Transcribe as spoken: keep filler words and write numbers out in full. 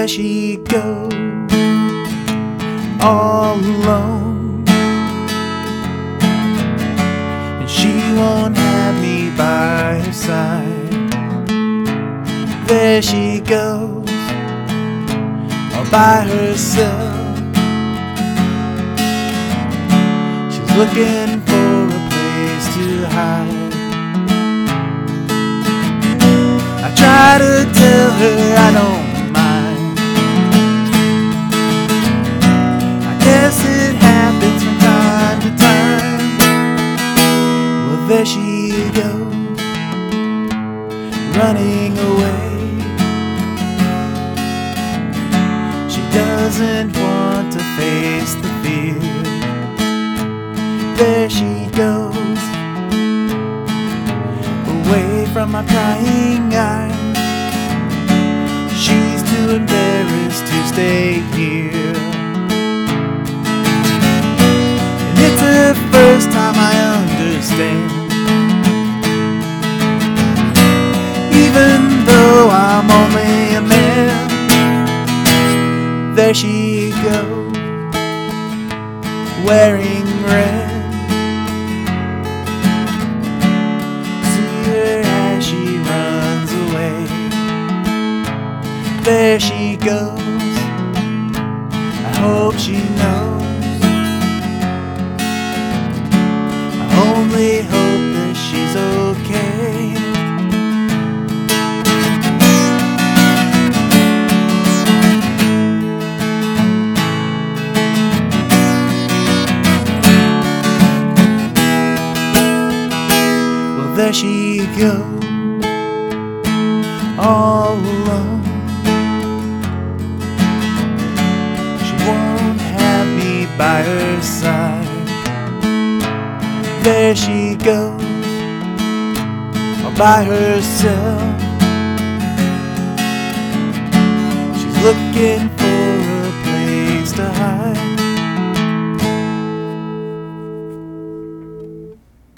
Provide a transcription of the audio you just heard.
there she goes, all alone, and she won't have me by her side. There she goes, all by herself. She's looking for a place to hide. I try to tell her I don't mind. I guess it happens from time to time. Well, there she goes, running away. She doesn't want to face the fear. There she goes, away from my prying eyes. She's too embarrassed to stay here, and it's the first time I understand. Even though I'm only a man, there she goes, wearing red. There she goes, I hope she knows. I only hope that she's okay. Well, there she goes, all alone. By her side, there she goes, all by herself. She's looking for